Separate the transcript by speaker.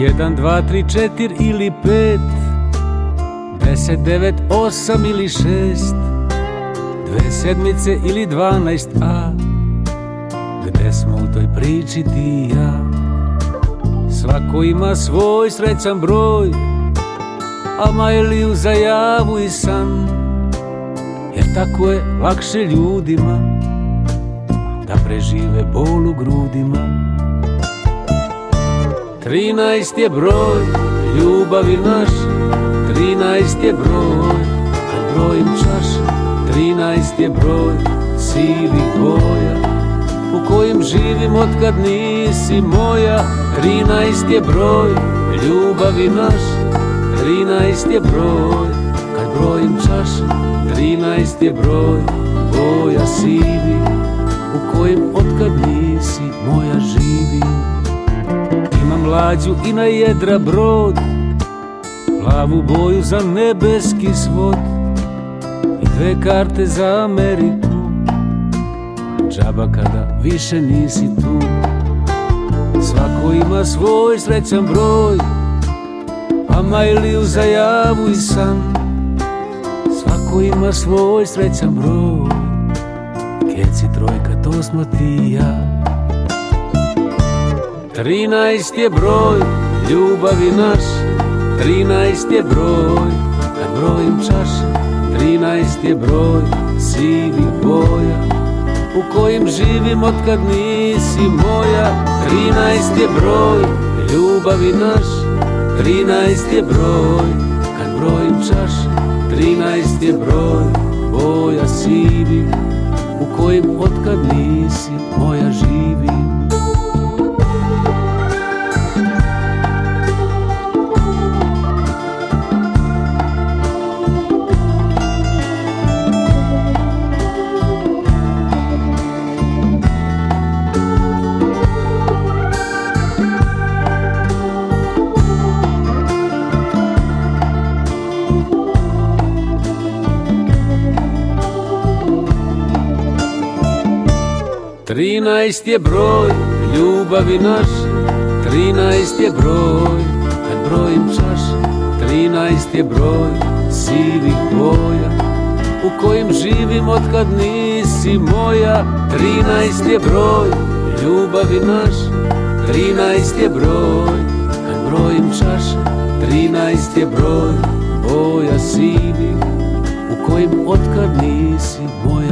Speaker 1: 1, 2, 3, 4 ili 5, 10, 9, 8 ili 6, 2 sedmice ili 12, a gde smo u toj priči ti i ja? Svako ima svoj srećan broj, a Majliju za javu i san, jer tako je lakše ljudima da prežive bol u grudima. 13 je broj ljubavi naš, 13 je broj kad brojim čaš, 13 je broj sivih boja u kojim živim otkad nisi moja. 13 je broj ljubavi naš, 13 je broj kad brojim čaš, 13 je broj boja sivi u kojim otkad nisi moja živim. Imam lađu i na jedra brod, plavu boju za nebeski svod i 2 karte za Ameriku, džaba kada više nisi tu. Svako ima svoj srećan broj, a Majliju za javu i san. Svako ima svoj srećan broj, keci trojka, to smo ti i ja. 13 je broj ljubavi naš, 13 je broj kad brojim čaš, 13 je broj sivih boja u kojim živim otkad nisi moja. 13 je broj ljubavi naš, 13 je broj kad brojim čaš, 13 je broj boja sivih u kojim otkad nisi moja živim. Trinaest je broj ljubavi naš, 13 je broj kad brojim čaš, 13 je broj sivih boja u kojim živim otkad nisi moja. 13 je broj ljubavi naš, 13 je broj kad brojim čaš, 13 je broj boja sivih u kojim otkad nisi moja.